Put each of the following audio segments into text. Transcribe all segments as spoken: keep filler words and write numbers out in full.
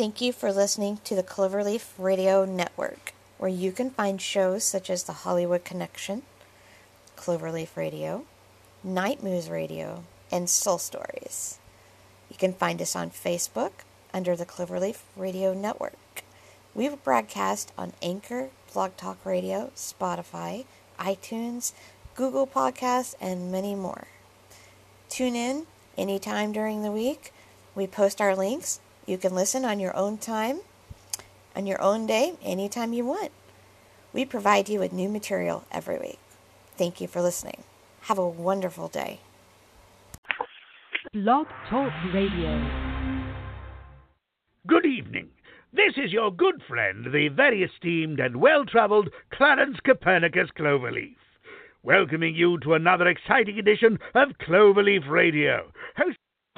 Thank you for listening to the Cloverleaf Radio Network, where you can find shows such as The Hollywood Connection, Cloverleaf Radio, Night Moves Radio, and Soul Stories. You can find us on Facebook under the Cloverleaf Radio Network. We broadcast on Anchor, Blog Talk Radio, Spotify, iTunes, Google Podcasts, and many more. Tune in anytime during the week. We post our links. You can listen on your own time, on your own day, anytime you want. We provide you with new material every week. Thank you for listening. Have a wonderful day. Blog Talk Radio. Good evening. This is your good friend, the very esteemed and well-travelled Clarence Copernicus Cloverleaf, welcoming you to another exciting edition of Cloverleaf Radio. Host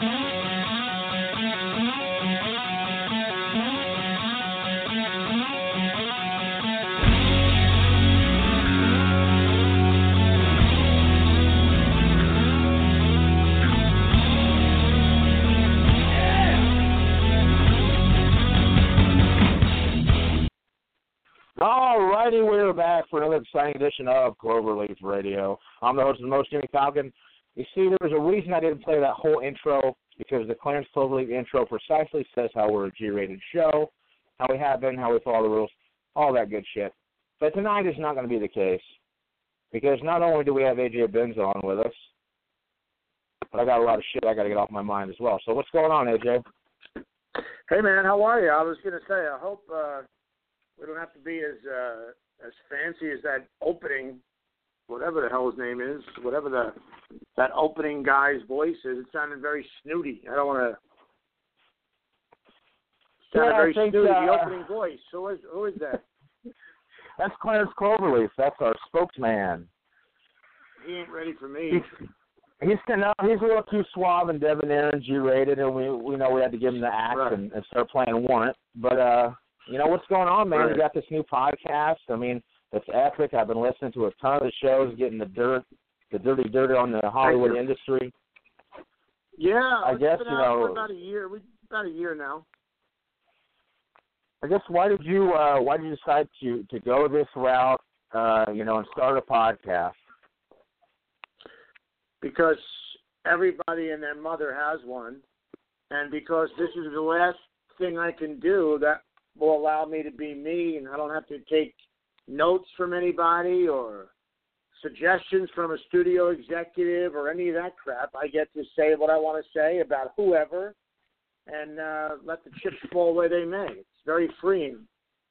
Alrighty, we're back for another exciting edition of Cloverleaf Radio. I'm the host of the most, Jimmy Falcon. You see, there was a reason I didn't play that whole intro, because the Clarence Cloverleaf intro precisely says how we're a G-rated show, how we have been, how we follow the rules, all that good shit. But tonight is not going to be the case, because not only do we have A J Benz on with us, but I got a lot of shit I got to get off my mind as well. So what's going on, A J? Hey, man, how are you? I was going to say, I hope... Uh... We don't have to be as uh, as fancy as that opening, whatever the hell his name is, whatever the that opening guy's voice is. It sounded very snooty. I don't want to. Sounded yeah, very think, snooty. Uh, the opening voice. Who is who is that? That's Clarence Cloverleaf. That's our spokesman. He ain't ready for me. He's, he's no, he's a little too suave and debonair and G-rated, and we we know we had to give him the axe right. and, and start playing Warrant, but uh. You know what's going on, man? Right. We got this new podcast. I mean, it's epic. I've been listening to a ton of the shows, getting the dirt, the dirty dirt on the Hollywood industry. Yeah, I it's guess been you out know for about a year. We about a year now. I guess why did you uh, why did you decide to to go this route? Uh, you know, and start a podcast? Because everybody and their mother has one, and because this is the last thing I can do that will allow me to be me, and I don't have to take notes from anybody or suggestions from a studio executive or any of that crap. I get to say what I want to say about whoever and uh, let the chips fall where they may. It's very freeing.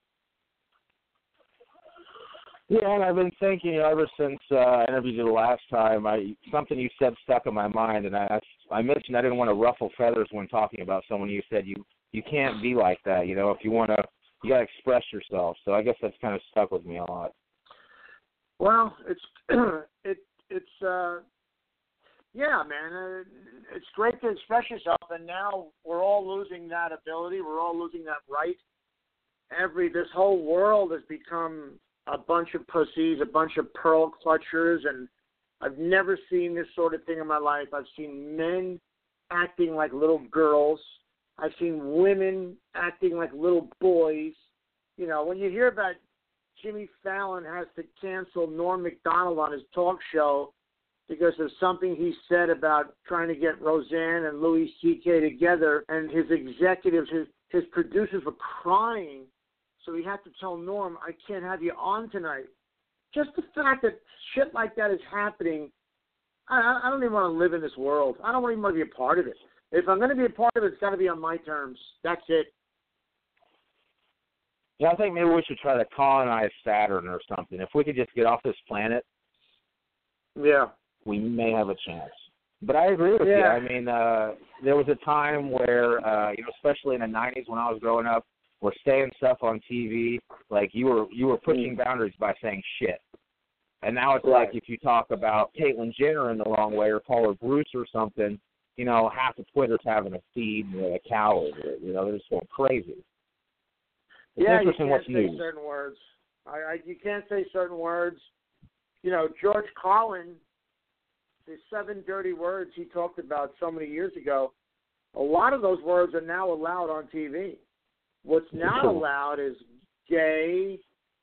Yeah, and I've been thinking ever since uh, I interviewed you the last time, I something you said stuck in my mind, and I I mentioned I didn't want to ruffle feathers when talking about someone. You said you You can't be like that, you know. If you want to, you got to express yourself. So I guess that's kind of stuck with me a lot. Well, it's it it's uh, yeah, man. Uh, it's great to express yourself, and now we're all losing that ability. We're all losing that right. Every this whole world has become a bunch of pussies, a bunch of pearl clutchers, and I've never seen this sort of thing in my life. I've seen men acting like little girls. I've seen women acting like little boys. You know, when you hear about Jimmy Fallon has to cancel Norm Macdonald on his talk show because of something he said about trying to get Roseanne and Louis C K together, and his executives, his, his producers were crying, so he had to tell Norm, I can't have you on tonight. Just the fact that shit like that is happening, I, I don't even want to live in this world. I don't even want to be a part of it. If I'm going to be a part of it, it's got to be on my terms. That's it. Yeah, I think maybe we should try to colonize Saturn or something. If we could just get off this planet, yeah, we may have a chance. But I agree with yeah. you. I mean, uh, there was a time where, uh, you know, especially in the nineties when I was growing up, where saying stuff on T V, like you were you were pushing mm. boundaries by saying shit. And now it's right. like if you talk about Caitlyn Jenner in the wrong way or call her Bruce or something, you know, half of Twitter's having a feed a cow over it. You know, they're just going crazy. It's yeah, you interesting can't what's say news. certain words. I, I, you can't say certain words. You know, George Carlin, the seven dirty words he talked about so many years ago, a lot of those words are now allowed on T V. What's not allowed is gay.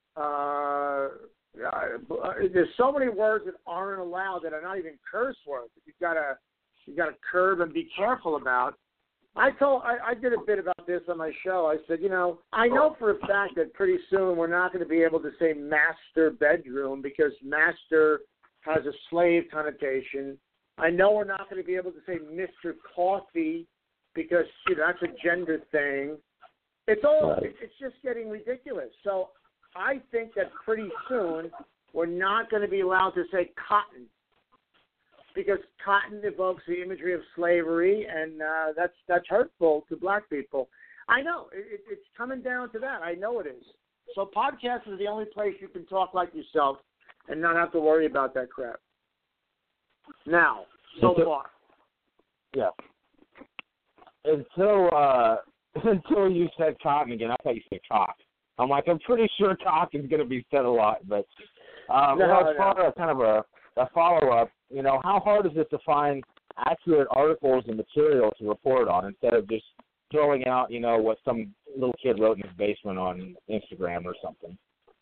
Uh, uh, there's so many words that aren't allowed that are not even curse words. You've got to you got to curb and be careful about. I told I, I did a bit about this on my show. I said, you know, I know for a fact that pretty soon we're not going to be able to say master bedroom because master has a slave connotation. I know we're not going to be able to say Mister Coffee because you know, that's a gender thing. It's all Right. it's just getting ridiculous. So I think that pretty soon we're not going to be allowed to say cotton because cotton evokes the imagery of slavery, and uh, that's that's hurtful to black people. I know it, it's coming down to that. I know it is. So podcast is the only place you can talk like yourself and not have to worry about that crap. Now, so far. Yeah. Until uh, until you said cotton again, I thought you said cock. I'm like, I'm pretty sure cock is going to be said a lot, but um, No, well, as no. far as kind of a, a follow-up, you know, how hard is it to find accurate articles and material to report on instead of just throwing out, you know, what some little kid wrote in his basement on Instagram or something?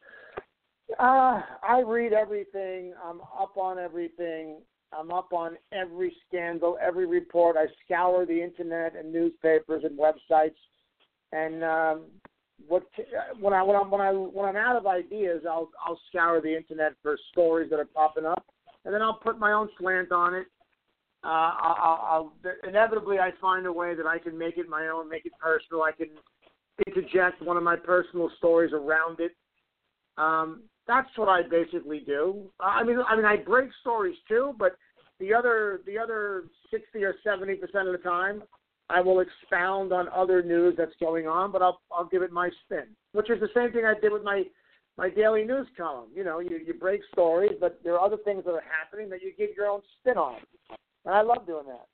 Uh, I read everything. I'm up on everything. I'm up on every scandal, every report. I scour the internet and newspapers and websites. And um, what when I when I'm when I when I'm out of ideas, I'll I'll scour the internet for stories that are popping up, and then I'll put my own slant on it. Uh, I'll, I'll inevitably I find a way that I can make it my own, make it personal. I can interject one of my personal stories around it. Um, that's what I basically do. I mean, I mean, I break stories too, but the other, the other sixty or seventy percent of the time, I will expound on other news that's going on, but I'll, I'll give it my spin, which is the same thing I did with my, my daily news column. You know, you, you break stories, but there are other things that are happening that you give your own spin on, and I love doing that.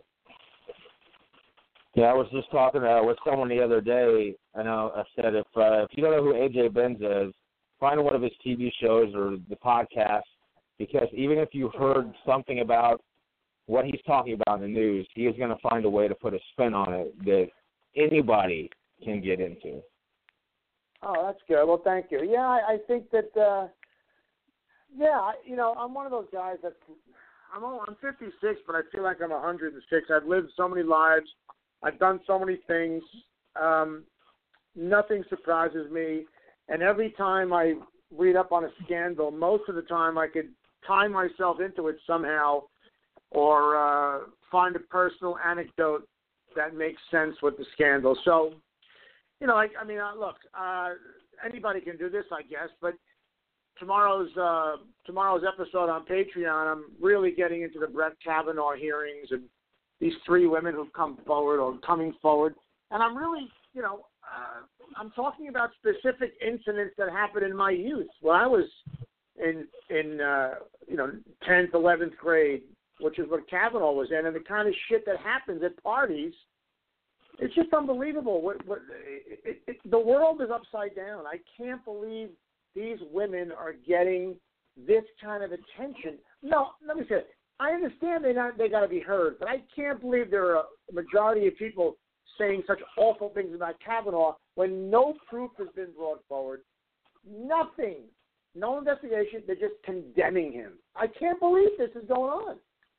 Yeah, I was just talking uh, with someone the other day, and I, I said if uh, if you don't know who A J Benz is, find one of his T V shows or the podcast, because even if you heard something about what he's talking about in the news, he is going to find a way to put a spin on it that anybody can get into. Oh, that's good. Well, thank you. Yeah, I, I think that, uh, yeah, I, you know, I'm one of those guys that, I'm, I'm fifty-six, but I feel like I'm one hundred six. I've lived so many lives. I've done so many things. Um, nothing surprises me. And every time I read up on a scandal, most of the time I could tie myself into it somehow or uh, find a personal anecdote that makes sense with the scandal. So, you know, I, I mean, uh, look, uh, anybody can do this, I guess, but tomorrow's uh, tomorrow's episode on Patreon, I'm really getting into the Brett Kavanaugh hearings and these three women who've come forward or coming forward. And I'm really, you know, uh, I'm talking about specific incidents that happened in my youth when I was in, in uh, you know, tenth, eleventh grade, which is what Kavanaugh was in, and the kind of shit that happens at parties. It's just unbelievable. What, what, it, it, it, the world is upside down. I can't believe these women are getting this kind of attention. No, let me say it. I understand they not they got to be heard, but I can't believe there are a majority of people saying such awful things about Kavanaugh when no proof has been brought forward. Nothing. No investigation. They're just condemning him. I can't believe this is going on.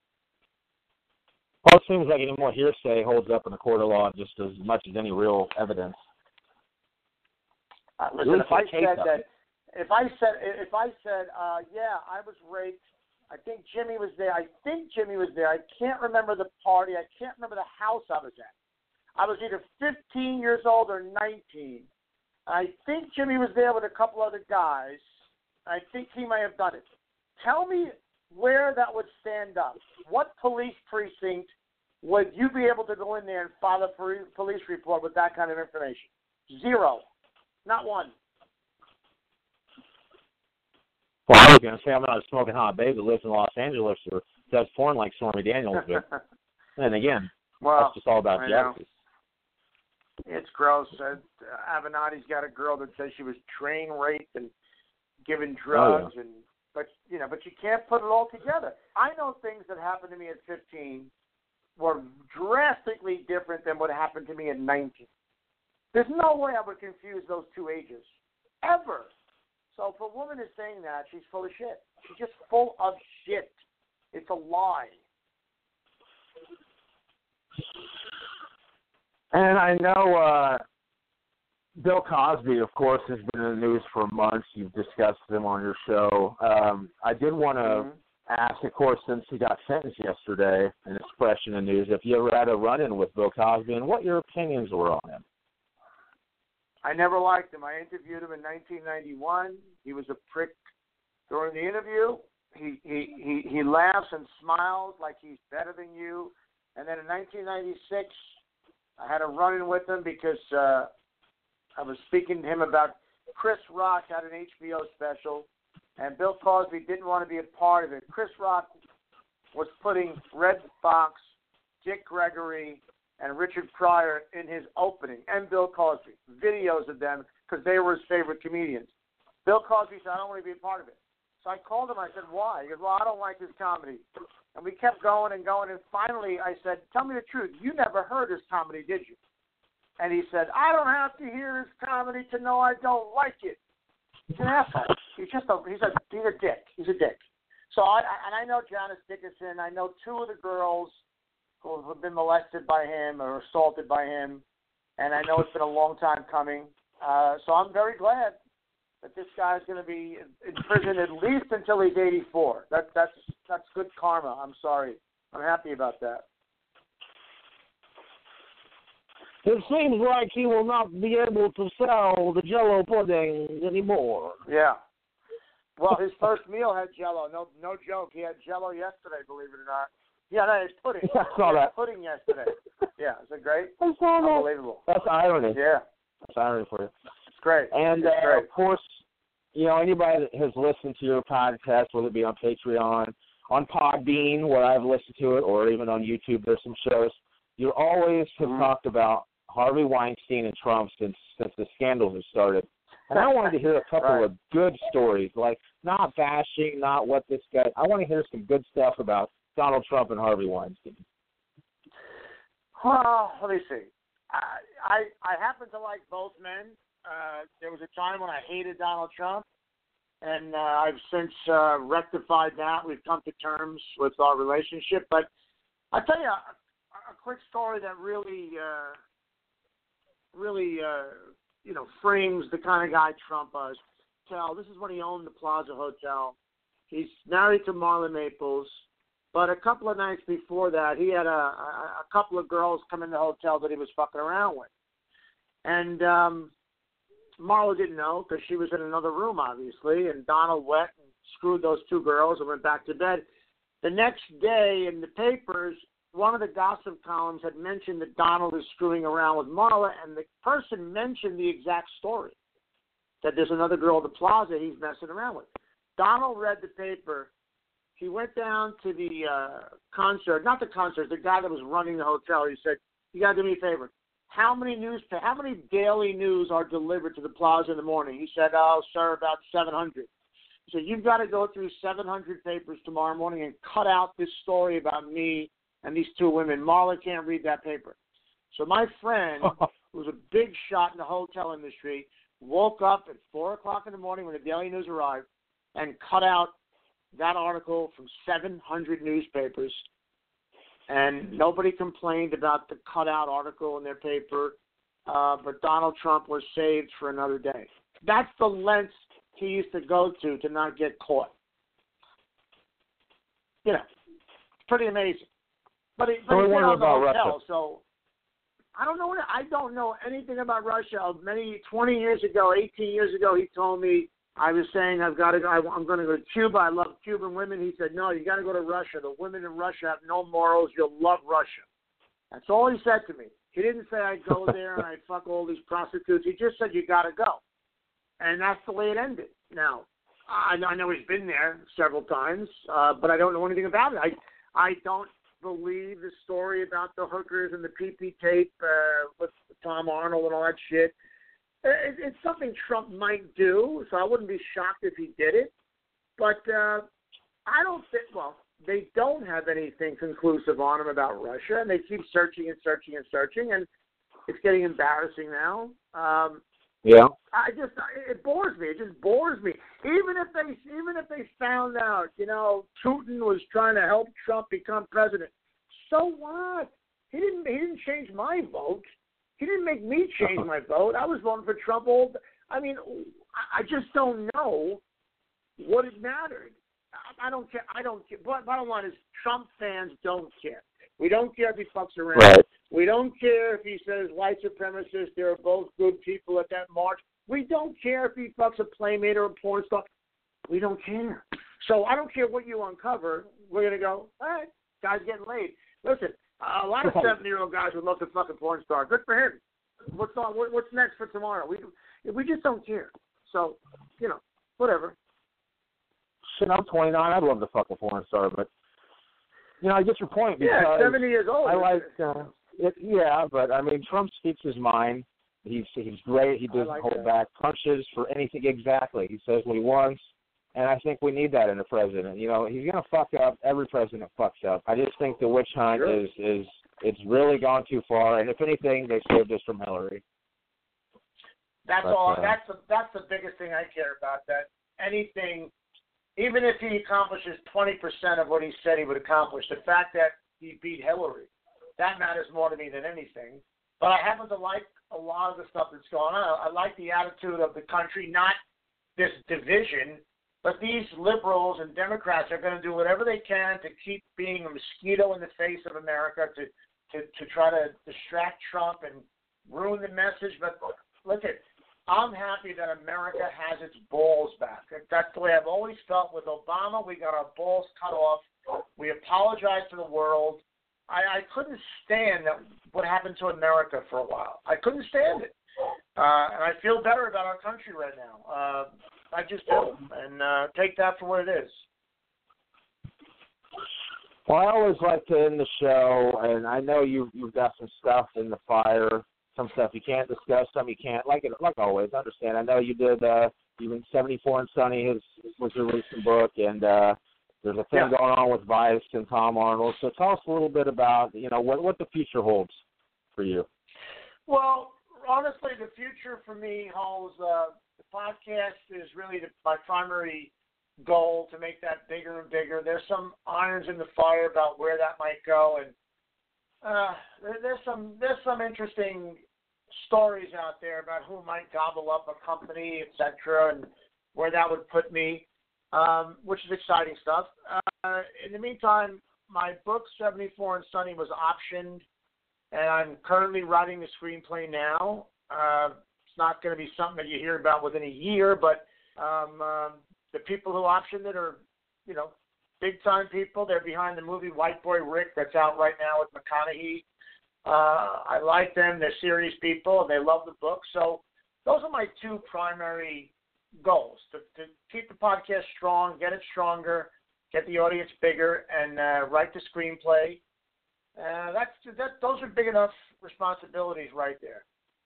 Well, it seems like any more hearsay holds up in a court of law just as much as any real evidence. Uh, listen, if I said that, if I said, if I said, uh, yeah, I was raped. I think Jimmy was there. I think Jimmy was there. I can't remember the party. I can't remember the house I was at. I was either fifteen years old or nineteen. I think Jimmy was there with a couple other guys. I think he may have done it. Tell me where that would stand up. What police precinct would you be able to go in there and file a police report with that kind of information? Zero. Not one. Well, I was going to say I'm not a smoking hot babe that lives in Los Angeles or does porn like Stormy Daniels, but and again, well, that's just all about I jealousy. Know. It's gross. Uh, Avenatti's got a girl that says she was train raped and given drugs, oh, yeah. and but you know, but you can't put it all together. I know things that happened to me at fifteen were drastically different than what happened to me at nineteen. There's no way I would confuse those two ages, ever. So if a woman is saying that, she's full of shit. She's just full of shit. It's a lie. And I know uh, Bill Cosby, of course, has been in the news for months. You've discussed him on your show. Um, I did want to mm-hmm. ask, of course, since he got sentenced yesterday and it's fresh in the news, if you ever had a run-in with Bill Cosby and what your opinions were on him. I never liked him. I interviewed him in nineteen ninety-one. He was a prick during the interview. He he he, he laughs and smiles like he's better than you. And then in nineteen ninety-six, I had a run-in with him because uh, I was speaking to him about Chris Rock had an H B O special, and Bill Cosby didn't want to be a part of it. Chris Rock was putting Red Fox, Dick Gregory, and Richard Pryor in his opening, and Bill Cosby, videos of them because they were his favorite comedians. Bill Cosby said, I don't want to be a part of it. So I called him. I said, why? He goes, well, I don't like his comedy. And we kept going and going, and finally I said, tell me the truth. You never heard his comedy, did you? And he said, I don't have to hear his comedy to know I don't like it. He's an asshole. He's just a he's a he's a dick. He's a dick. So I and I know Janice Dickinson. I know two of the girls who have been molested by him or assaulted by him, and I know it's been a long time coming. Uh, so I'm very glad that this guy's going to be in prison at least until he's eighty-four. That that's that's good karma. I'm sorry. I'm happy about that. It seems like he will not be able to sell the Jell-O pudding anymore. Yeah. Well, his first meal had Jell-O. No, no joke. He had Jell-O yesterday. Believe it or not. Yeah, no, it's pudding. I saw he had that. pudding yesterday. Yeah, is it great? I saw that. Unbelievable. That's irony. Yeah, that's irony for you. It's great. And it's uh, great. of course, you know, anybody that has listened to your podcast, whether it be on Patreon, on Podbean, where I've listened to it, or even on YouTube, there's some shows. You always have mm-hmm. talked about Harvey Weinstein and Trump since since the scandals have started. And I wanted to hear a couple right. of good stories, like not bashing, not what this guy. I want to hear some good stuff about Donald Trump and Harvey Weinstein. Well, let me see. I I, I happen to like both men. Uh, there was a time when I hated Donald Trump, and uh, I've since uh, rectified that. We've come to terms with our relationship. But I'll tell you a, a quick story that really, uh, really, uh, you know, frames the kind of guy Trump is. Tell this is when he owned the Plaza Hotel. He's married to Marla Maples. But a couple of nights before that, he had a, a, a couple of girls come in the hotel that he was fucking around with. And um, Marla didn't know because she was in another room, obviously, and Donald went and screwed those two girls and went back to bed. The next day in the papers, one of the gossip columns had mentioned that Donald is screwing around with Marla, and the person mentioned the exact story, that there's another girl at the Plaza he's messing around with. Donald read the paper. He went down to the uh, concert, not the concert, the guy that was running the hotel. He said, you got to do me a favor. How many news, how many daily news are delivered to the Plaza in the morning? He said, oh, sir, about seven hundred. He said, you've got to go through seven hundred papers tomorrow morning and cut out this story about me and these two women. Marla can't read that paper. So my friend, who was a big shot in the hotel industry, woke up at four o'clock in the morning when the Daily News arrived and cut out that article from seven hundred newspapers, and nobody complained about the cutout article in their paper, uh, but Donald Trump was saved for another day. That's the lengths he used to go to to not get caught. You know, pretty amazing. But he, but he did on the hotel, so I don't know. I don't know anything about Russia. Many twenty years ago, eighteen years ago, he told me. I was saying I've got to go. I'm going to go to Cuba. I love Cuban women. He said, no, you got to go to Russia. The women in Russia have no morals. You'll love Russia. That's all he said to me. He didn't say I'd go there and I'd fuck all these prostitutes. He just said you got to go. And that's the way it ended. Now, I, I know he's been there several times, uh, but I don't know anything about it. I I don't believe the story about the hookers and the P P tape uh, with Tom Arnold and all that shit. It's something Trump might do, so I wouldn't be shocked if he did it. But uh, I don't think, well, they don't have anything conclusive on him about Russia, and they keep searching and searching and searching. And It's getting embarrassing now. Um, yeah. I just it bores me. It just bores me. Even if they even if they found out, you know, Putin was trying to help Trump become president, so what? He didn't. He didn't change my vote. He didn't make me change my vote. I was voting for Trump. All. I mean, I just don't know what it mattered. I don't care. I don't care. But bottom line is, Trump fans don't care. We don't care if he fucks around. Right. We don't care if he says white supremacists, they're both good people at that march. We don't care if he fucks a playmate or a porn star. We don't care. So I don't care what you uncover. We're going to go, all right, guy's getting laid. Listen, a lot of seventy-year-old guys would love to fuck a porn star. Good for him. What's on, what's next for tomorrow? We we just don't care. So, you know, whatever. Shit, I'm twenty-nine. I'd love to fuck a porn star, but, you know, I get your point. Because yeah, seventy years old. I like, uh, it, yeah, but, I mean, Trump speaks his mind. He's he's great. He doesn't like hold that. back punches for anything exactly. He says what he wants, and I think we need that in a president. You know, he's going to fuck up. Every president fucks up. I just think the witch hunt Sure. is, is it's really gone too far, and if anything, they saved us from Hillary. That's But, all. uh, That's the that's the biggest thing I care about. That anything, even if he accomplishes twenty percent of what he said he would accomplish, the fact that he beat Hillary, that matters more to me than anything. But I happen to like a lot of the stuff that's going on. I like the attitude of the country, not this division, but these liberals and Democrats are going to do whatever they can to keep being a mosquito in the face of America, to to, to try to distract Trump and ruin the message. But look at. I'm happy that America has its balls back. That's the way I've always felt with Obama. We got our balls cut off. We apologized to the world. I, I couldn't stand that what happened to America for a while. I couldn't stand it. Uh, and I feel better about our country right now. Uh, I just do. And uh, take that for what it is. Well, I always like to end the show, and I know you've, you've got some stuff in the fire. Some stuff you can't discuss, some you can't. Like it, like always, I understand. I know you did. Uh, even seventy-four and Sunny his was your recent book, and uh, there's a thing Yeah. going on with Vice and Tom Arnold. So tell us a little bit about you know what what the future holds for you. Well, honestly, the future for me holds uh, the podcast is really the, my primary goal to make that bigger and bigger. There's some irons in the fire about where that might go, and uh, there, there's some there's some interesting stories out there about who might gobble up a company, et cetera, and where that would put me, um, which is exciting stuff. Uh, in the meantime, my book, seventy-four and Sunny, was optioned, and I'm currently writing the screenplay now. Uh, it's not going to be something that you hear about within a year, but um, um, the people who optioned it are, you know, big-time people. They're behind the movie White Boy Rick that's out right now with McConaughey. Uh, I like them. They're serious people, and they love the book. So those are my two primary goals, to, to keep the podcast strong, get it stronger, get the audience bigger, and uh, write the screenplay. Uh, that's that. Those are big enough responsibilities right there.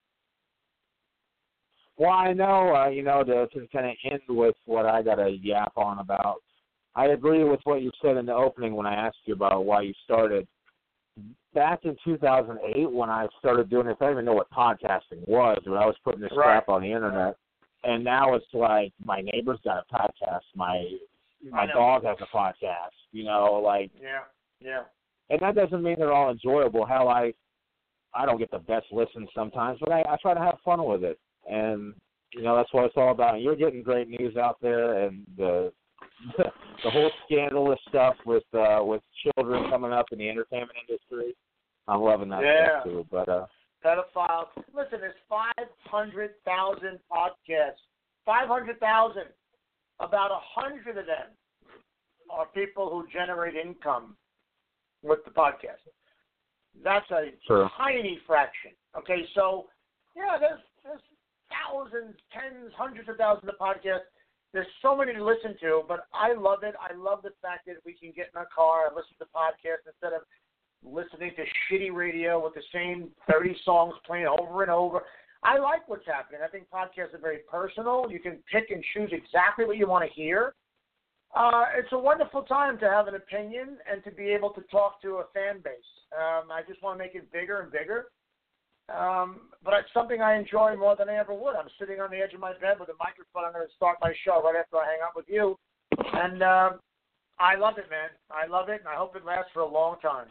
Well, I know, uh, you know, to, to kind of end with what I got to yap on about, I agree with what you said in the opening when I asked you about why you started. Back in two thousand eight, when I started doing this, I didn't even know what podcasting was, but I was putting this Right. crap on the internet. And now it's like my neighbor's got a podcast, my my know. dog has a podcast, you know, like, Yeah, yeah. and that doesn't mean they're all enjoyable. Hell, I I don't get the best listens sometimes, but I, I try to have fun with it. And, you know, that's what it's all about. And you're getting great news out there, and the the whole scandalous stuff with uh, with children coming up in the entertainment industry. I'm loving that Yeah. stuff too. But uh, Pedophiles. Listen, there's five hundred thousand podcasts. five hundred thousand. About one hundred of them are people who generate income with the podcast. That's a Sure. tiny fraction. Okay, so, yeah, there's, there's thousands, tens, hundreds of thousands of podcasts. There's so many to listen to, but I love it. I love the fact that we can get in our car and listen to podcasts instead of listening to shitty radio with the same thirty songs playing over and over. I like what's happening. I think podcasts are very personal. You can pick and choose exactly what you want to hear. Uh, it's a wonderful time to have an opinion and to be able to talk to a fan base. Um, I just want to make it bigger and bigger. Um, but it's something I enjoy more than I ever would. I'm sitting on the edge of my bed with a microphone. I'm going to start my show right after I hang up with you. And uh, I love it, man. I love it, and I hope it lasts for a long time.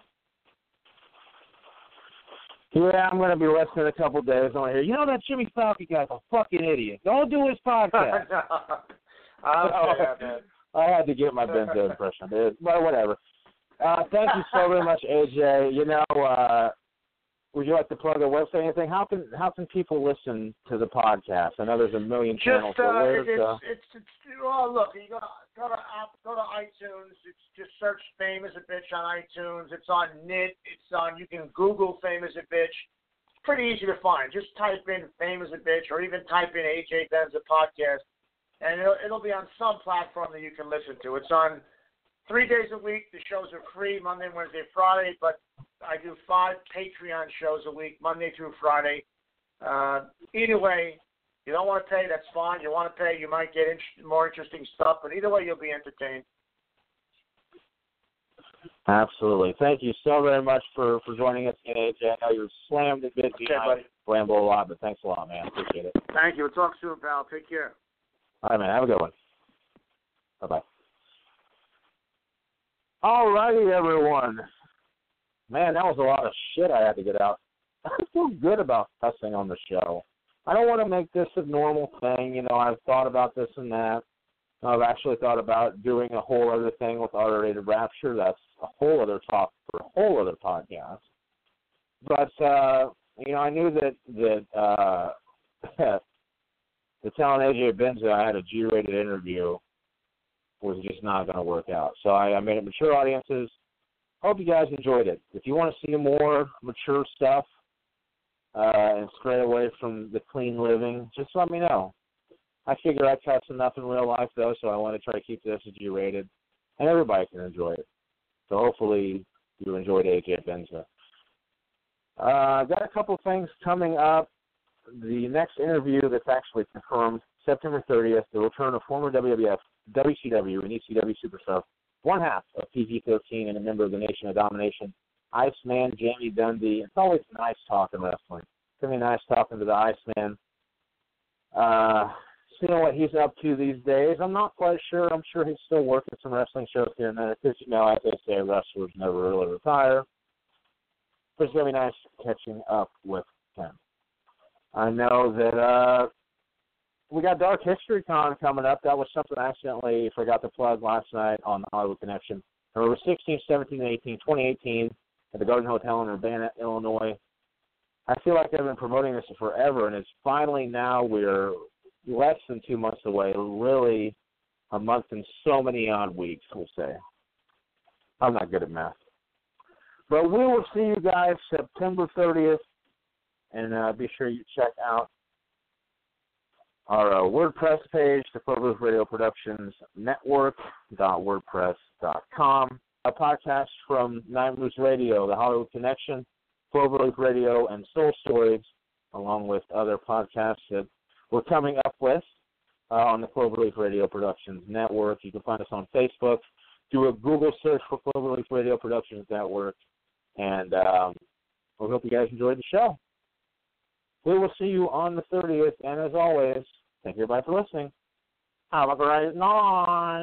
Yeah, I'm going to be listening in a couple days. I'm going to hear, you know, that Jimmy Falcon guy's a fucking idiot. Don't do his podcast. I'll say that, man. I had to get my Benzo impression. It, but whatever. Uh, thank you so very much, A J. You know, uh, would you like to plug a website or anything? How can how can people listen to the podcast? I know there's a million channels. Just, uh, so where's, it's, uh, it's, it's, oh, look, you go, go, to, go to iTunes. It's just search Fame as a Bitch on iTunes. It's on N I T. It's on, you can Google Fame as a Bitch. It's pretty easy to find. Just type in Fame as a Bitch or even type in A J Benza Podcast, and it'll, it'll be on some platform that you can listen to. It's on three days a week. The shows are free, Monday, Wednesday, Friday, but I do five Patreon shows a week, Monday through Friday. Uh, either way, you don't want to pay, that's fine. You want to pay, you might get in- more interesting stuff, but either way, you'll be entertained. Absolutely. Thank you so very much for, for joining us again, A J. I know you're slammed and busy. Okay, buddy. I ramble a lot, but thanks a lot, man. Appreciate it. Thank you. We'll talk soon, pal. Take care. All right, man. Have a good one. Bye-bye. All righty, everyone. Man, that was a lot of shit I had to get out. I feel good about cussing on the show. I don't want to make this a normal thing. You know, I've thought about this and that. I've actually thought about doing a whole other thing with R-rated Rapture. That's a whole other talk for a whole other podcast. But, uh, you know, I knew that, that uh, the talent A J Benza, I had a G-rated interview, was just not going to work out. So I, I made it mature audiences. Hope you guys enjoyed it. If you want to see more mature stuff uh, and stray away from the clean living, just let me know. I figure I cuss enough in real life, though, so I want to try to keep this G-rated, and everybody can enjoy it. So hopefully you enjoyed A J Benza. Uh, I've got a couple of things coming up. The next interview that's actually confirmed, September thirtieth, the return of former W W F, W C W, and E C W superstar, one half of P G thirteen and a member of the Nation of Domination, Iceman Jamie Dundee. It's always nice talking wrestling. It's going to be nice talking to the Iceman. Uh, seeing what he's up to these days. I'm not quite sure. I'm sure he's still working some wrestling shows here and there. Because, you know, as they say, wrestlers never really retire. But it's going to be nice catching up with him. I know that uh, we got Dark History Con coming up. That was something I accidentally forgot to plug last night on the Hollywood Connection. November sixteenth, seventeenth, and eighteenth, twenty eighteen at the Garden Hotel in Urbana, Illinois. I feel like I've been promoting this forever, and it's finally now we're less than two months away, really a month and so many odd weeks, we'll say. I'm not good at math. But we will see you guys September thirtieth, and uh, be sure you check out our uh, WordPress page, the Cloverleaf Radio Productions Network dot wordpress dot com. A podcast from Night Moose Radio, the Hollywood Connection, Cloverleaf Radio, and Soul Stories, along with other podcasts that we're coming up with uh, on the Cloverleaf Radio Productions Network. You can find us on Facebook. Do a Google search for Cloverleaf Radio Productions Network, and um, we hope you guys enjoyed the show. We will see you on the thirtieth, and as always, thank you everybody for listening. Have a great night.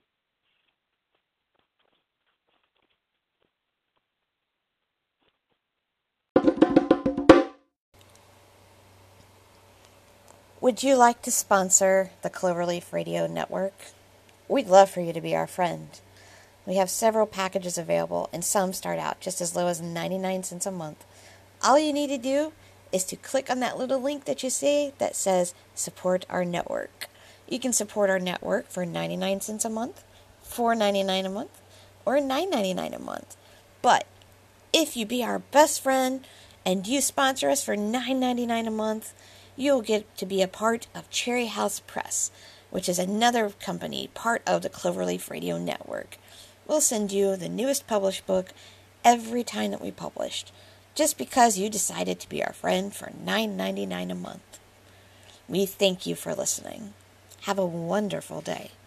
Would you like to sponsor the Cloverleaf Radio Network? We'd love for you to be our friend. We have several packages available, and some start out just as low as ninety-nine cents a month. All you need to do is to click on that little link that you see that says Support Our Network. You can support our network for ninety-nine cents a month, four dollars and ninety-nine cents a month, or nine dollars and ninety-nine cents a month. But if you be our best friend and you sponsor us for nine dollars and ninety-nine cents a month, you'll get to be a part of Cherry House Press, which is another company, part of the Cloverleaf Radio Network. We'll send you the newest published book every time that we published, just because you decided to be our friend for nine dollars and ninety-nine cents a month. We thank you for listening. Have a wonderful day.